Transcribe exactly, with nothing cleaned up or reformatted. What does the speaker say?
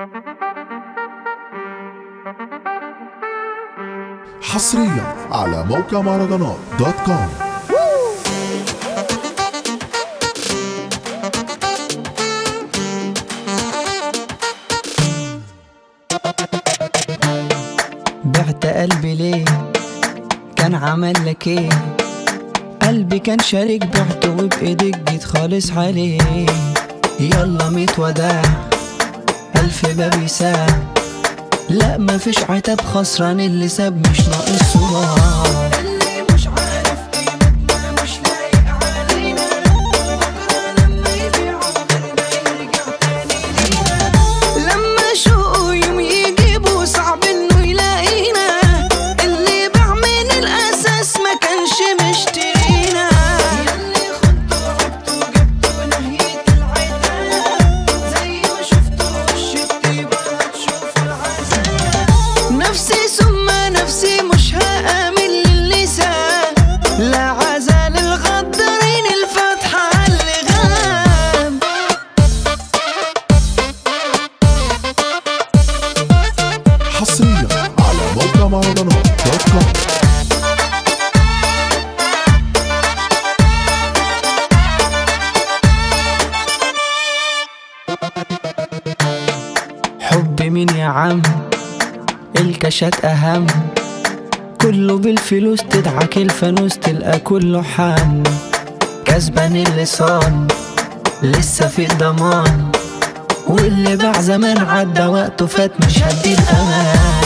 حصريا على موقع مهرجانات دوت كوم. بعت قلبي ليه؟ كان عمل لك ايه؟ قلبي كان شارك بعته وبايدك جيت خالص عليه. يلا ميت وداع ألف باب يساع، لا مفيش عتاب خسران اللي ساب مش ناقص صراع. اللي مش عارف قيمتنا مش لايق علينا، بكرة لما يبيع عمرنا يرجع تاني لينا. لما شوقه يوم يجيبه صعب انه يلاقينا، اللي باع من الاساس ما كانش مشترينا. ياللي خدته وعبته وجبته نهية العتاب، زي ما شفته وش الطيبة هتشوف العذاب. نفسي ثم نفسي مش هآمن للنساء، لا عزال الغدارين الفاتحة اللي غاب. حصريا على موقع مهرجانات دوت كوم. حب مين يا عم؟ الكاشات أهم، كله بالفلوس تدعك الفانوس تلقى كله حن. كسبان اللسان لسه في الضمان، واللي باع زمان عدى وقته فات مش هدي الأمان.